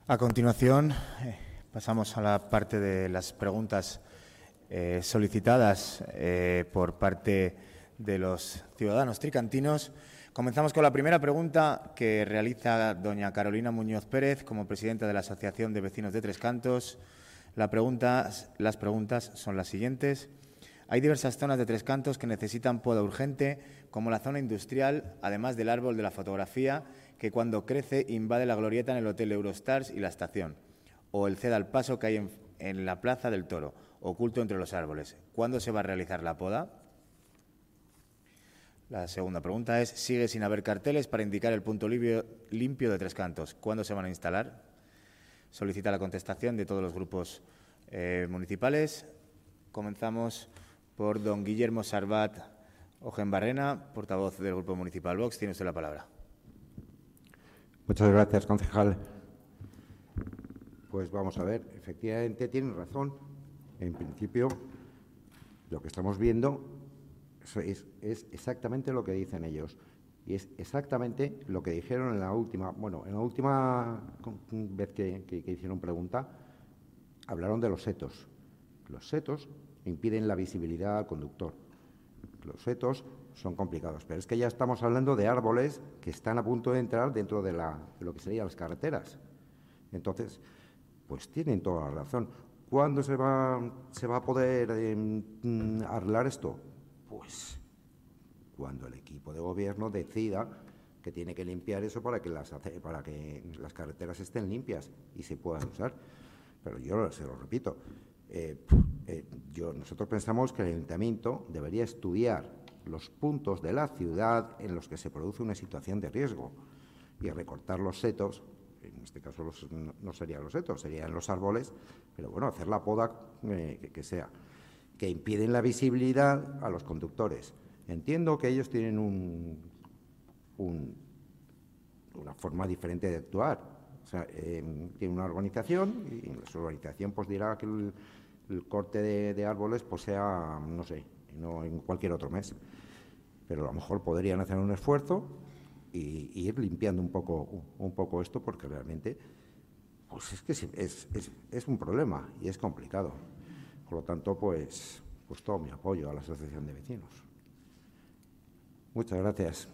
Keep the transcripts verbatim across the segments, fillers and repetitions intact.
A continuación, eh, pasamos a la parte de las preguntas eh, solicitadas eh, por parte de los ciudadanos tricantinos. Comenzamos con la primera pregunta que realiza doña Carolina Muñoz Pérez como presidenta de la Asociación de Vecinos de Tres Cantos. La pregunta, las preguntas son las siguientes. Hay diversas zonas de Tres Cantos que necesitan poda urgente, como la zona industrial, además del árbol de la fotografía, que cuando crece invade la glorieta en el Hotel Eurostars y la estación, o el ceda al paso que hay en, en la Plaza del Toro, oculto entre los árboles. ¿Cuándo se va a realizar la poda? La segunda pregunta es, sigue sin haber carteles para indicar el punto limpio, limpio de Tres Cantos. ¿Cuándo se van a instalar? Solicita la contestación de todos los grupos eh, municipales. Comenzamos por don Guillermo Sarbat Ojenbarrena, portavoz del Grupo Municipal Vox. Tiene usted la palabra. Muchas gracias, concejal. Pues vamos a ver, efectivamente tienen razón. En principio, lo que estamos viendo es, es exactamente lo que dicen ellos. Y es exactamente lo que dijeron en la última, bueno, en la última vez que, que, que hicieron pregunta, hablaron de los setos. Los setos impiden la visibilidad al conductor. Los setos son complicados, pero es que ya estamos hablando de árboles que están a punto de entrar dentro de, la, de lo que serían las carreteras. Entonces, pues tienen toda la razón. ¿Cuándo se va, se va a poder eh, arreglar esto? Pues cuando el equipo de gobierno decida que tiene que limpiar eso para que las, para que las carreteras estén limpias y se puedan usar. Pero yo se lo repito, eh, eh, yo, nosotros pensamos que el Ayuntamiento debería estudiar los puntos de la ciudad en los que se produce una situación de riesgo y recortar los setos. En este caso los, no, no serían los setos, serían los árboles, pero bueno, hacer la poda eh, que, que sea, que impiden la visibilidad a los conductores. Entiendo que ellos tienen un, un, una forma diferente de actuar. O sea, eh, tienen una organización y su organización pues dirá que el, el corte de, de árboles pues sea, no sé, no en cualquier otro mes. Pero a lo mejor podrían hacer un esfuerzo y, y ir limpiando un poco, un poco esto, porque realmente pues es que es, es, es un problema y es complicado. Por lo tanto, pues, pues todo mi apoyo a la Asociación de Vecinos. Muchas gracias.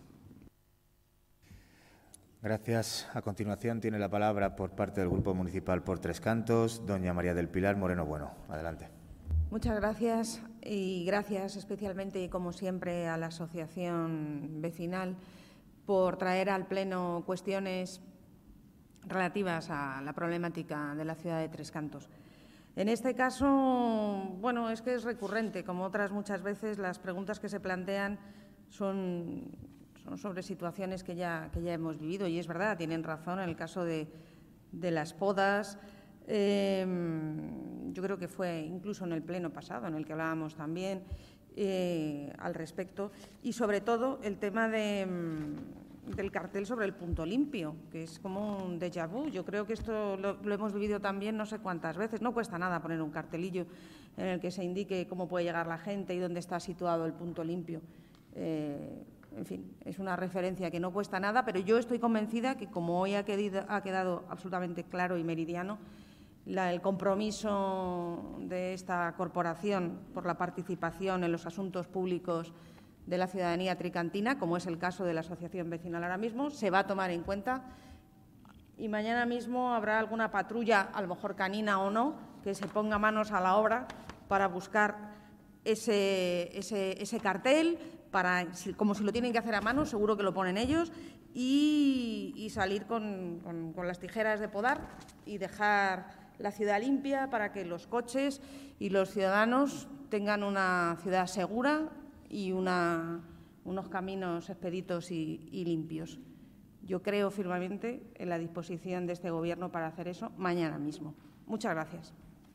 Gracias. A continuación tiene la palabra por parte del Grupo Municipal por Tres Cantos, doña María del Pilar Moreno Bueno. Adelante. Muchas gracias y gracias especialmente y como siempre a la Asociación Vecinal por traer al Pleno cuestiones relativas a la problemática de la ciudad de Tres Cantos. En este caso, bueno, es que es recurrente, como otras muchas veces, las preguntas que se plantean son, son sobre situaciones que ya, que ya hemos vivido y es verdad, tienen razón en el caso de, de las podas. Eh, yo creo que fue incluso en el pleno pasado en el que hablábamos también eh, al respecto y sobre todo el tema de, del cartel sobre el punto limpio, que es como un déjà vu. Yo creo que esto lo, lo hemos vivido también no sé cuántas veces. No cuesta nada poner un cartelillo en el que se indique cómo puede llegar la gente y dónde está situado el punto limpio. Eh, en fin, es una referencia que no cuesta nada, pero yo estoy convencida que como hoy ha quedado, ha quedado absolutamente claro y meridiano, La, el compromiso de esta corporación por la participación en los asuntos públicos de la ciudadanía tricantina, como es el caso de la Asociación Vecinal ahora mismo, se va a tomar en cuenta y mañana mismo habrá alguna patrulla, a lo mejor canina o no, que se ponga manos a la obra para buscar ese, ese, ese cartel, para, como si lo tienen que hacer a mano, seguro que lo ponen ellos, y, y salir con, con, con las tijeras de podar y dejar la ciudad limpia para que los coches y los ciudadanos tengan una ciudad segura y una, unos caminos expeditos y, y limpios. Yo creo firmemente en la disposición de este Gobierno para hacer eso mañana mismo. Muchas gracias.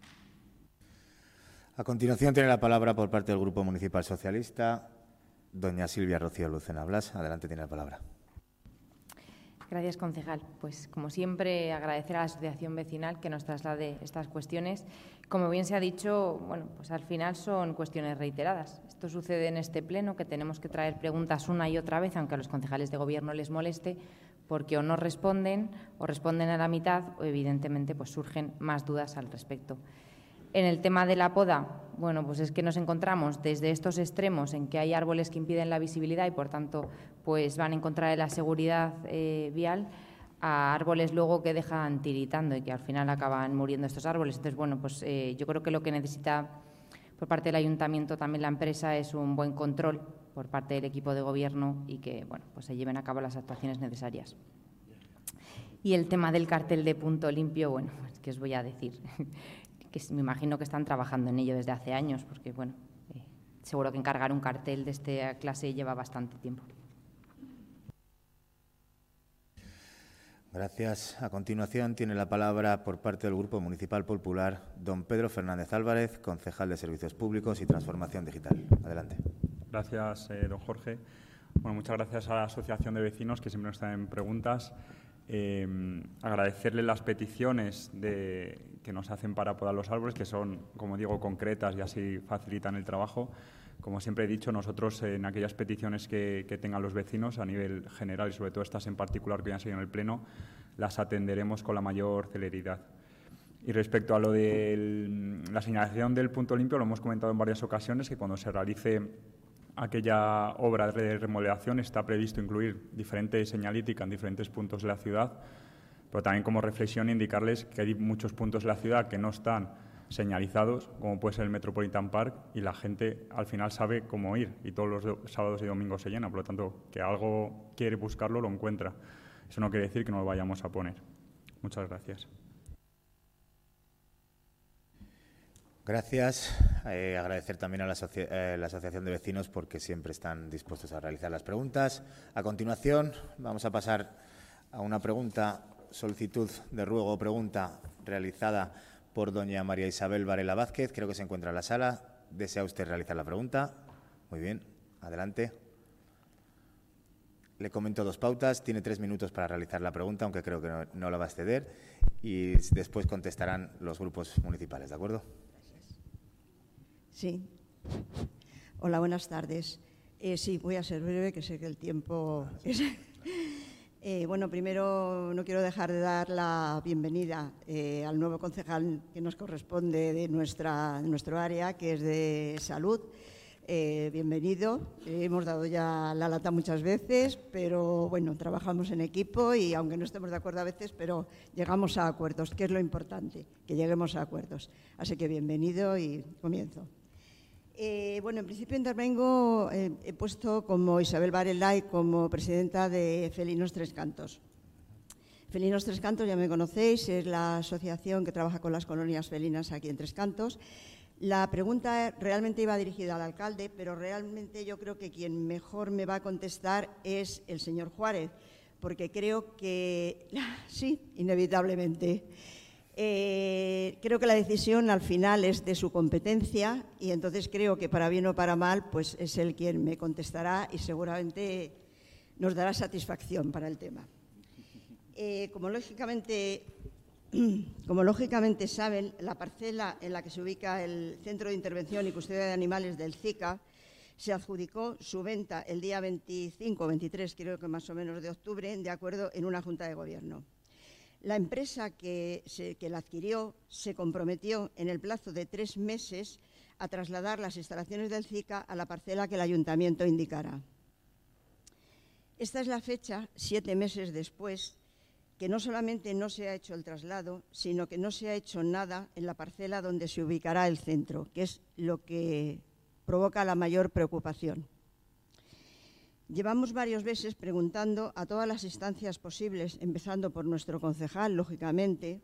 A continuación tiene la palabra por parte del Grupo Municipal Socialista doña Silvia Rocío Lucena Blas. Adelante, tiene la palabra. Gracias, concejal. Pues, como siempre, agradecer a la Asociación Vecinal que nos traslade estas cuestiones. Como bien se ha dicho, bueno, pues al final son cuestiones reiteradas. Esto sucede en este pleno, que tenemos que traer preguntas una y otra vez, aunque a los concejales de Gobierno les moleste, porque o no responden o responden a la mitad o evidentemente pues surgen más dudas al respecto. En el tema de la poda, bueno, pues es que nos encontramos desde estos extremos en que hay árboles que impiden la visibilidad y por tanto pues van en contra de la seguridad eh, vial, a árboles luego que dejan tiritando y que al final acaban muriendo estos árboles. Entonces, bueno, pues eh, yo creo que lo que necesita por parte del Ayuntamiento también la empresa es un buen control por parte del equipo de gobierno y que, bueno, pues se lleven a cabo las actuaciones necesarias. Y el tema del cartel de punto limpio, bueno, pues que os voy a decir, que me imagino que están trabajando en ello desde hace años, porque, bueno, eh, seguro que encargar un cartel de esta clase lleva bastante tiempo. Gracias. A continuación tiene la palabra por parte del Grupo Municipal Popular don Pedro Fernández Álvarez, concejal de Servicios Públicos y Transformación Digital. Adelante. Gracias, eh, don Jorge. Bueno, muchas gracias a la Asociación de Vecinos, que siempre nos traen preguntas. Eh, agradecerle las peticiones de, que nos hacen para podar los árboles, que son, como digo, concretas y así facilitan el trabajo. Como siempre he dicho, nosotros en aquellas peticiones que, que tengan los vecinos a nivel general y sobre todo estas en particular que ya han seguido en el Pleno, las atenderemos con la mayor celeridad. Y respecto a lo de la señalización del punto limpio, lo hemos comentado en varias ocasiones, que cuando se realice aquella obra de remodelación está previsto incluir diferentes señalítica en diferentes puntos de la ciudad, pero también como reflexión indicarles que hay muchos puntos de la ciudad que no están señalizados, como puede ser el Metropolitan Park, y la gente al final sabe cómo ir y todos los sábados y domingos se llena, por lo tanto, que algo quiere buscarlo, lo encuentra. Eso no quiere decir que no lo vayamos a poner. Muchas gracias. Gracias. Eh, agradecer también a la, asoci eh, la Asociación de Vecinos porque siempre están dispuestos a realizar las preguntas. A continuación, vamos a pasar a una pregunta, solicitud de ruego o pregunta realizada por doña María Isabel Varela Vázquez. Creo que se encuentra en la sala. ¿Desea usted realizar la pregunta? Muy bien. Adelante. Le comento dos pautas. Tiene tres minutos para realizar la pregunta, aunque creo que no, no la va a exceder. Y después contestarán los grupos municipales. ¿De acuerdo? Sí. Hola, buenas tardes. Eh, sí, voy a ser breve, que sé que el tiempo es... Eh, bueno, primero no quiero dejar de dar la bienvenida eh, al nuevo concejal que nos corresponde de, nuestra, de nuestro área, que es de salud. Eh, bienvenido. Eh, hemos dado ya la lata muchas veces, pero bueno, trabajamos en equipo y aunque no estemos de acuerdo a veces, pero llegamos a acuerdos, que es lo importante, que lleguemos a acuerdos. Así que bienvenido y comienzo. Eh, bueno, en principio intervengo, eh, he puesto como Isabel Varela y como presidenta de Felinos Tres Cantos. Felinos Tres Cantos, ya me conocéis, es la asociación que trabaja con las colonias felinas aquí en Tres Cantos. La pregunta realmente iba dirigida al alcalde, pero realmente yo creo que quien mejor me va a contestar es el señor Juárez, porque creo que, sí, inevitablemente, Eh, creo que la decisión al final es de su competencia y entonces creo que para bien o para mal pues es él quien me contestará y seguramente nos dará satisfacción para el tema. Eh, como, lógicamente, como lógicamente saben, la parcela en la que se ubica el Centro de Intervención y Custodia de Animales del CICA se adjudicó su venta el día veinticinco o veintitrés, creo que más o menos de octubre, de acuerdo en una Junta de Gobierno. La empresa que, se, que la adquirió se comprometió en el plazo de tres meses a trasladar las instalaciones del CICA a la parcela que el ayuntamiento indicara. Esta es la fecha, siete meses después, que no solamente no se ha hecho el traslado, sino que no se ha hecho nada en la parcela donde se ubicará el centro, que es lo que provoca la mayor preocupación. Llevamos varios meses preguntando a todas las instancias posibles, empezando por nuestro concejal, lógicamente,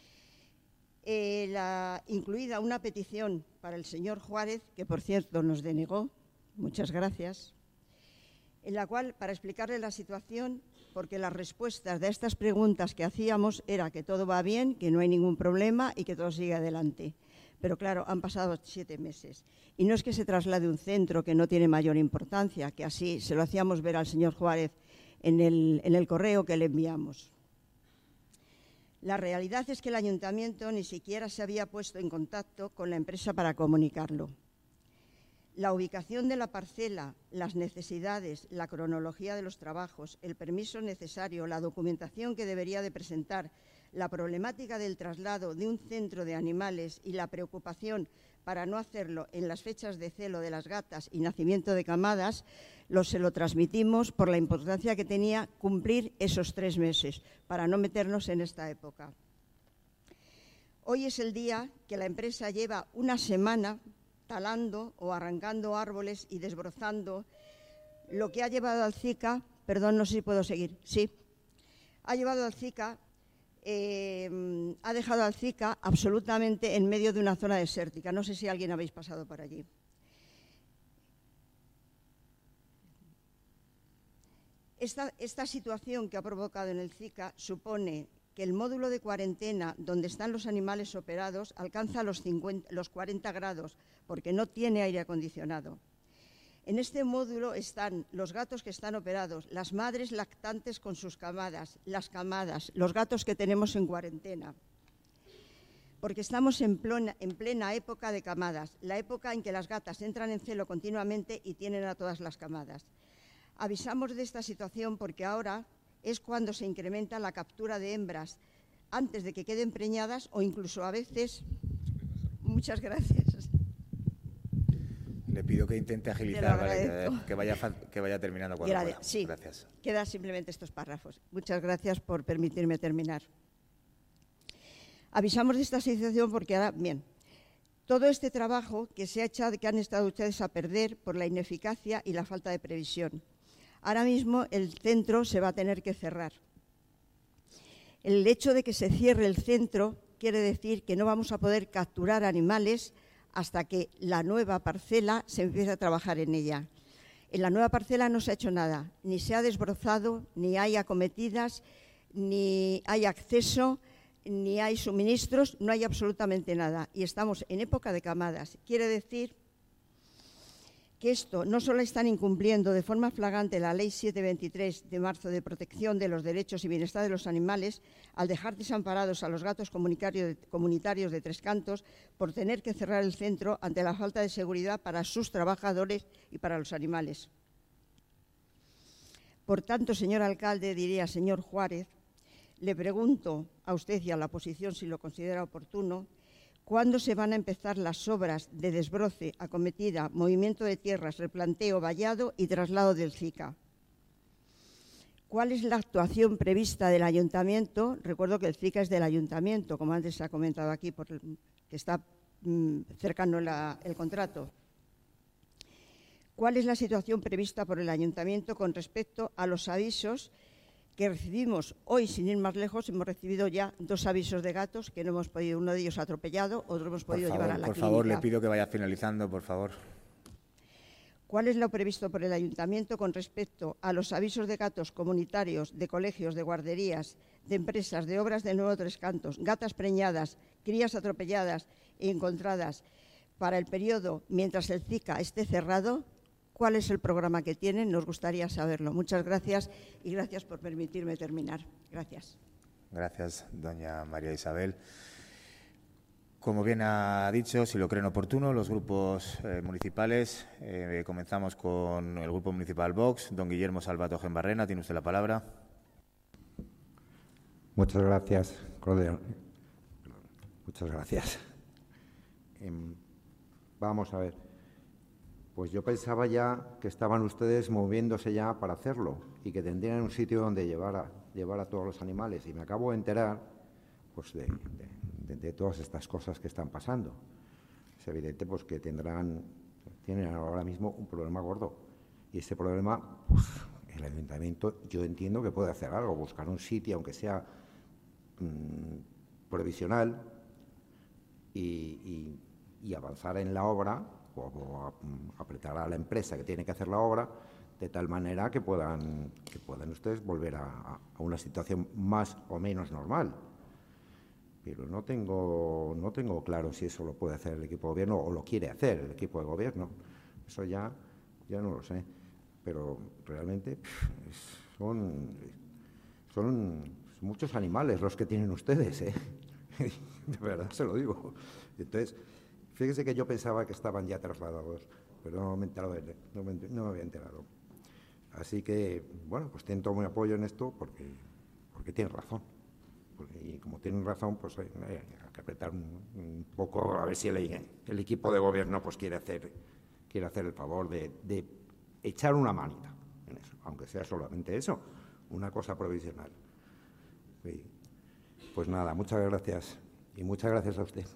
eh, la, incluida una petición para el señor Juárez, que por cierto nos denegó, muchas gracias, en la cual, para explicarle la situación, porque las respuestas de estas preguntas que hacíamos era que todo va bien, que no hay ningún problema y que todo sigue adelante. Pero claro, han pasado siete meses. Y no es que se traslade un centro que no tiene mayor importancia, que así se lo hacíamos ver al señor Juárez en el, en el correo que le enviamos. La realidad es que el ayuntamiento ni siquiera se había puesto en contacto con la empresa para comunicarlo. La ubicación de la parcela, las necesidades, la cronología de los trabajos, el permiso necesario, la documentación que debería de presentar, la problemática del traslado de un centro de animales y la preocupación para no hacerlo en las fechas de celo de las gatas y nacimiento de camadas, lo, se lo transmitimos por la importancia que tenía cumplir esos tres meses para no meternos en esta época. Hoy es el día que la empresa lleva una semana talando o arrancando árboles y desbrozando, lo que ha llevado al Zika, perdón, no sé si puedo seguir, sí, ha llevado al Zika, eh, ha dejado al Zika absolutamente en medio de una zona desértica. No sé si alguien habéis pasado por allí. Esta, esta situación que ha provocado en el Zika supone que el módulo de cuarentena donde están los animales operados alcanza los, cincuenta, los cuarenta grados porque no tiene aire acondicionado. En este módulo están los gatos que están operados, las madres lactantes con sus camadas, las camadas, los gatos que tenemos en cuarentena. Porque estamos en plena, en plena época de camadas, la época en que las gatas entran en celo continuamente y tienen a todas las camadas. Avisamos de esta situación porque ahora es cuando se incrementa la captura de hembras antes de que queden preñadas o incluso a veces. Muchas gracias. Le pido que intente agilizar, ¿vale? que, que, vaya, que vaya terminando cuando Gracias. pueda. Sí, gracias. Quedan simplemente estos párrafos. Muchas gracias por permitirme terminar. Avisamos de esta situación porque ahora, bien, todo este trabajo que se ha echado, que han estado ustedes a perder por la ineficacia y la falta de previsión. Ahora mismo el centro se va a tener que cerrar. El hecho de que se cierre el centro quiere decir que no vamos a poder capturar animales hasta que la nueva parcela se empiece a trabajar en ella. En la nueva parcela no se ha hecho nada, ni se ha desbrozado, ni hay acometidas, ni hay acceso, ni hay suministros, no hay absolutamente nada. Y estamos en época de camadas. Quiere decir que esto no solo están incumpliendo de forma flagrante la Ley setecientos veintitrés de marzo de protección de los derechos y bienestar de los animales al dejar desamparados a los gatos comunitarios de Tres Cantos por tener que cerrar el centro ante la falta de seguridad para sus trabajadores y para los animales. Por tanto, señor alcalde, diría señor Juárez, le pregunto a usted y a la oposición si lo considera oportuno, ¿cuándo se van a empezar las obras de desbroce, acometida, movimiento de tierras, replanteo, vallado y traslado del Zika? ¿Cuál es la actuación prevista del ayuntamiento? Recuerdo que el Zika es del ayuntamiento, como antes se ha comentado aquí, por el, que está mmm, cercano la, el contrato. ¿Cuál es la situación prevista por el ayuntamiento con respecto a los avisos que recibimos hoy? Sin ir más lejos, hemos recibido ya dos avisos de gatos que no hemos podido, uno de ellos atropellado, otro hemos podido por favor, llevar a la por clínica. Por favor, le pido que vaya finalizando, por favor. ¿Cuál es lo previsto por el ayuntamiento con respecto a los avisos de gatos comunitarios, de colegios, de guarderías, de empresas, de obras del Nuevo Tres Cantos, gatas preñadas, crías atropelladas e encontradas para el periodo mientras el Zika esté cerrado? ¿Cuál es el programa que tienen? Nos gustaría saberlo. Muchas gracias y gracias por permitirme terminar. Gracias. Gracias, doña María Isabel. Como bien ha dicho, si lo creen oportuno, los grupos eh, municipales, eh, comenzamos con el Grupo Municipal Vox. Don Guillermo Salvato Gembarrena, tiene usted la palabra. Muchas gracias, Claudia. Muchas gracias. Eh, vamos a ver. Pues yo pensaba ya que estaban ustedes moviéndose ya para hacerlo y que tendrían un sitio donde llevar a, llevar a todos los animales. Y me acabo de enterar pues, de, de, de todas estas cosas que están pasando. Es evidente pues, que tendrán, tienen ahora mismo un problema gordo. Y ese problema, pues, el ayuntamiento, yo entiendo que puede hacer algo, buscar un sitio, aunque sea mmm, provisional, y, y, y avanzar en la obra, o, o a, apretar a la empresa que tiene que hacer la obra, de tal manera que puedan, que puedan ustedes volver a, a una situación más o menos normal. Pero no tengo, no tengo claro si eso lo puede hacer el equipo de gobierno o lo quiere hacer el equipo de gobierno. Eso ya, ya no lo sé. Pero realmente pff, son, son muchos animales los que tienen ustedes, ¿eh? De verdad se lo digo. Entonces, fíjese que yo pensaba que estaban ya trasladados pero no me, he enterado de, no, me, no me había enterado. Así que, bueno, pues tienen todo mi apoyo en esto porque, porque tienen razón. Porque, y como tienen razón, pues hay, hay que apretar un, un poco a ver si el, el equipo de gobierno pues quiere hacer, quiere hacer el favor de, de echar una manita en eso, aunque sea solamente eso, una cosa provisional. Y, pues nada, muchas gracias y muchas gracias a usted.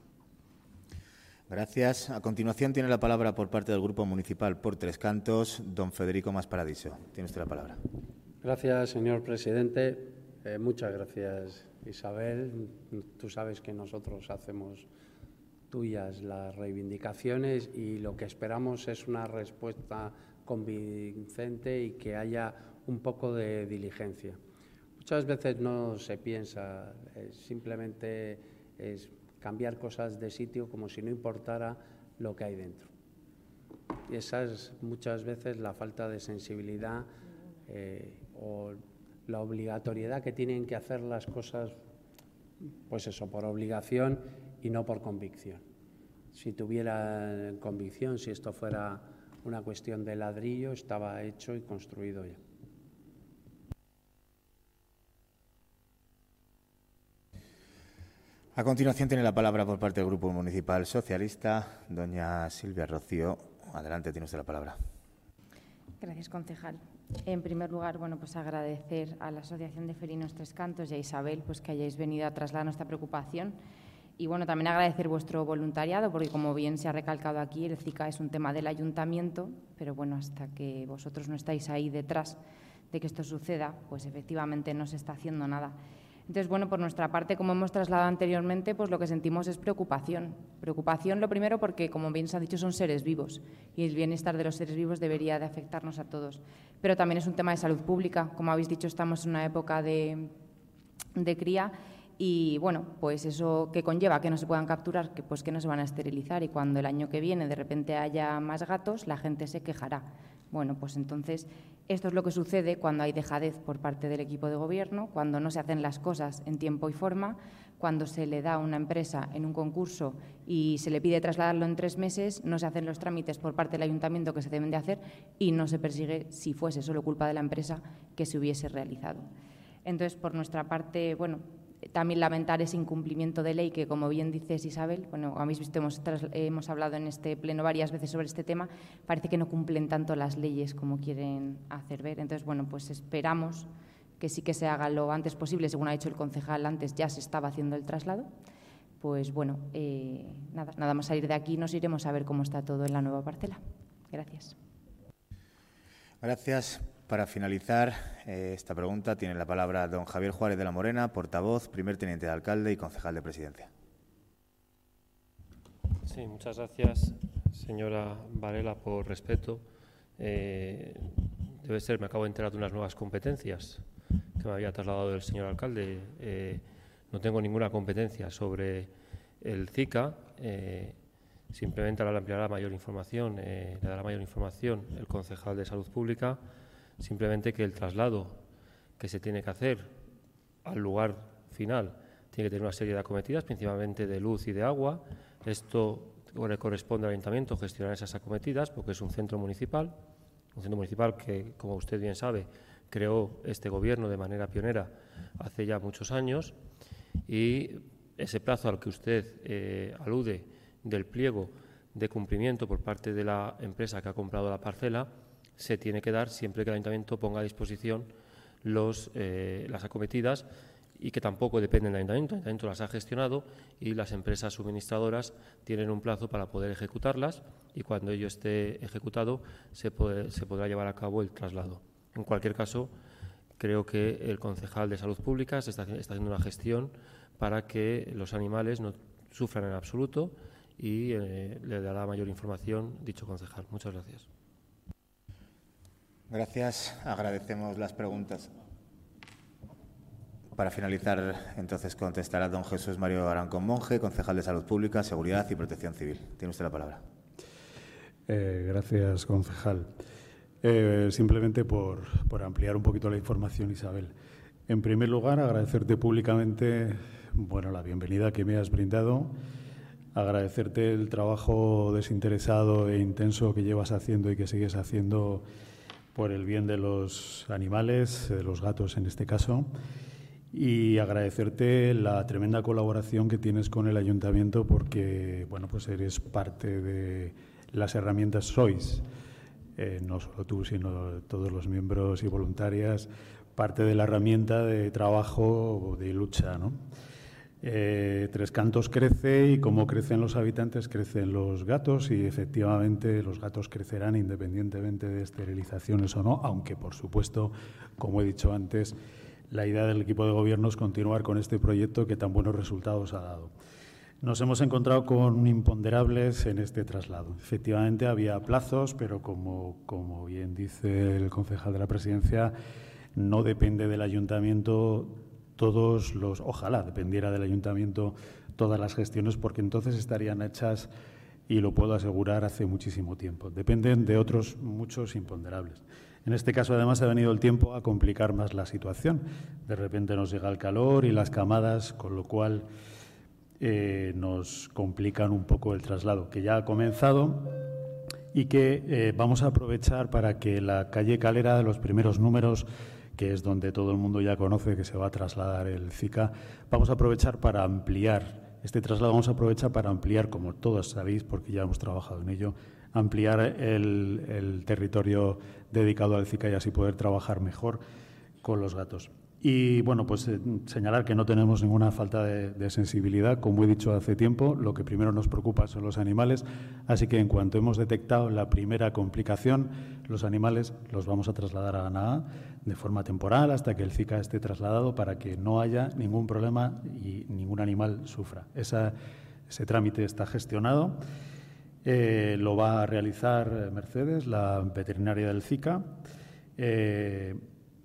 Gracias. A continuación tiene la palabra por parte del Grupo Municipal por Tres Cantos, don Federico Masparadiso. Tiene usted la palabra. Gracias, señor presidente. Eh, muchas gracias, Isabel. Tú sabes que nosotros hacemos tuyas las reivindicaciones y lo que esperamos es una respuesta convincente y que haya un poco de diligencia. Muchas veces no se piensa, eh, simplemente es cambiar cosas de sitio como si no importara lo que hay dentro. Y esa es muchas veces la falta de sensibilidad eh, o la obligatoriedad que tienen que hacer las cosas, pues eso, por obligación y no por convicción. Si tuviera convicción, si esto fuera una cuestión de ladrillo, estaba hecho y construido ya. A continuación tiene la palabra por parte del Grupo Municipal Socialista, doña Silvia Rocío. Adelante, tiene usted la palabra. Gracias, concejal. En primer lugar, bueno, pues agradecer a la Asociación de Felinos Tres Cantos y a Isabel pues que hayáis venido a trasladar nuestra preocupación. Y bueno, también agradecer vuestro voluntariado, porque como bien se ha recalcado aquí, el CICA es un tema del ayuntamiento, pero bueno, hasta que vosotros no estáis ahí detrás de que esto suceda, pues efectivamente no se está haciendo nada. Entonces, bueno, por nuestra parte, como hemos trasladado anteriormente, pues lo que sentimos es preocupación. Preocupación, lo primero, porque, como bien se ha dicho, son seres vivos y el bienestar de los seres vivos debería de afectarnos a todos. Pero también es un tema de salud pública. Como habéis dicho, estamos en una época de, de cría y, bueno, pues eso que conlleva que no se puedan capturar, que pues que no se van a esterilizar y cuando el año que viene de repente haya más gatos, la gente se quejará. Bueno, pues entonces esto es lo que sucede cuando hay dejadez por parte del equipo de gobierno, cuando no se hacen las cosas en tiempo y forma, cuando se le da a una empresa en un concurso y se le pide trasladarlo en tres meses, no se hacen los trámites por parte del ayuntamiento que se deben de hacer y no se persigue, si fuese solo culpa de la empresa, que se hubiese realizado. Entonces, por nuestra parte, bueno, también lamentar ese incumplimiento de ley que, como bien dices, Isabel, bueno, habéis visto, hemos, tras, hemos hablado en este pleno varias veces sobre este tema, parece que no cumplen tanto las leyes como quieren hacer ver. Entonces, bueno, pues esperamos que sí que se haga lo antes posible, según ha dicho el concejal antes, ya se estaba haciendo el traslado. Pues bueno, eh, nada, nada más salir de aquí nos iremos a ver cómo está todo en la nueva parcela. Gracias. Gracias. Para finalizar eh, esta pregunta tiene la palabra don Javier Juárez de la Morena, portavoz, primer teniente de alcalde y concejal de presidencia. Sí, muchas gracias, señora Varela, por respeto. Eh, debe ser, me acabo de enterar de unas nuevas competencias que me había trasladado el señor alcalde. Eh, no tengo ninguna competencia sobre el CICA. Eh, simplemente ahora le ampliará mayor información, eh, le dará mayor información el concejal de Salud Pública. Simplemente que el traslado que se tiene que hacer al lugar final tiene que tener una serie de acometidas, principalmente de luz y de agua. Esto le corresponde al ayuntamiento gestionar esas acometidas porque es un centro municipal, un centro municipal que, como usted bien sabe, creó este gobierno de manera pionera hace ya muchos años y ese plazo al que usted eh, alude del pliego de cumplimiento por parte de la empresa que ha comprado la parcela se tiene que dar siempre que el ayuntamiento ponga a disposición los, eh, las acometidas y que tampoco dependen del ayuntamiento. El ayuntamiento las ha gestionado y las empresas suministradoras tienen un plazo para poder ejecutarlas y cuando ello esté ejecutado se, puede, se podrá llevar a cabo el traslado. En cualquier caso, creo que el concejal de Salud Pública se está, está haciendo una gestión para que los animales no sufran en absoluto y eh, le dará mayor información dicho concejal. Muchas gracias. Gracias. Agradecemos las preguntas. Para finalizar, entonces, contestará don Jesús Mario Arancón Monge, concejal de Salud Pública, Seguridad y Protección Civil. Tiene usted la palabra. Eh, gracias, concejal. Eh, simplemente por, por ampliar un poquito la información, Isabel. En primer lugar, agradecerte públicamente bueno, la bienvenida que me has brindado agradecerte el trabajo desinteresado e intenso que llevas haciendo y que sigues haciendo por el bien de los animales, de los gatos en este caso, y agradecerte la tremenda colaboración que tienes con el Ayuntamiento porque, bueno, pues eres parte de las herramientas, sois, eh, no solo tú, sino todos los miembros y voluntarias, parte de la herramienta de trabajo, de lucha, ¿no? Eh, Tres Cantos crece y como crecen los habitantes, crecen los gatos y efectivamente los gatos crecerán independientemente de esterilizaciones o no, aunque por supuesto, como he dicho antes, la idea del equipo de gobierno es continuar con este proyecto que tan buenos resultados ha dado. Nos hemos encontrado con imponderables en este traslado. Efectivamente había plazos, pero como, como bien dice el concejal de la Presidencia, no depende del Ayuntamiento todos los, ojalá dependiera del Ayuntamiento todas las gestiones, porque entonces estarían hechas, y lo puedo asegurar, hace muchísimo tiempo. Dependen de otros muchos imponderables. En este caso, además, ha venido el tiempo a complicar más la situación. De repente nos llega el calor y las camadas, con lo cual eh, nos complican un poco el traslado, que ya ha comenzado y que eh, vamos a aprovechar para que la calle Calera, de los primeros números, que es donde todo el mundo ya conoce que se va a trasladar el CICA, vamos a aprovechar para ampliar este traslado, vamos a aprovechar para ampliar, como todos sabéis, porque ya hemos trabajado en ello, ampliar el, el territorio dedicado al CICA y así poder trabajar mejor con los gatos. Y, bueno, pues eh, señalar que no tenemos ninguna falta de, de sensibilidad. Como he dicho hace tiempo, lo que primero nos preocupa son los animales, así que en cuanto hemos detectado la primera complicación, los animales los vamos a trasladar a Anaá de forma temporal hasta que el CICA esté trasladado para que no haya ningún problema y ningún animal sufra. Esa, ese trámite está gestionado. Eh, lo va a realizar Mercedes, la veterinaria del CICA. Eh,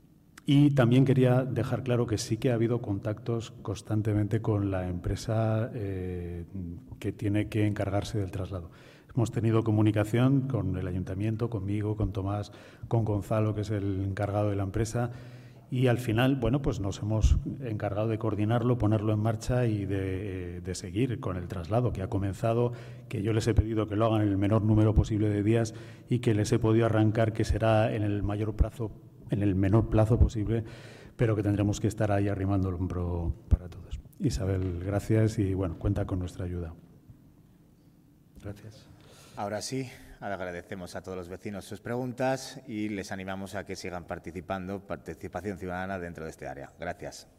Y también quería dejar claro que sí que ha habido contactos constantemente con la empresa eh, que tiene que encargarse del traslado. Hemos tenido comunicación con el Ayuntamiento, conmigo, con Tomás, con Gonzalo, que es el encargado de la empresa, y al final, bueno, pues nos hemos encargado de coordinarlo, ponerlo en marcha y de, de seguir con el traslado, que ha comenzado, que yo les he pedido que lo hagan en el menor número posible de días y que les he podido arrancar, que será en el mayor plazo en el menor plazo posible, pero que tendremos que estar ahí arrimando el hombro para todos. Isabel, gracias y, bueno, cuenta con nuestra ayuda. Gracias. Ahora sí, agradecemos a todos los vecinos sus preguntas y les animamos a que sigan participando, participación ciudadana dentro de este área. Gracias.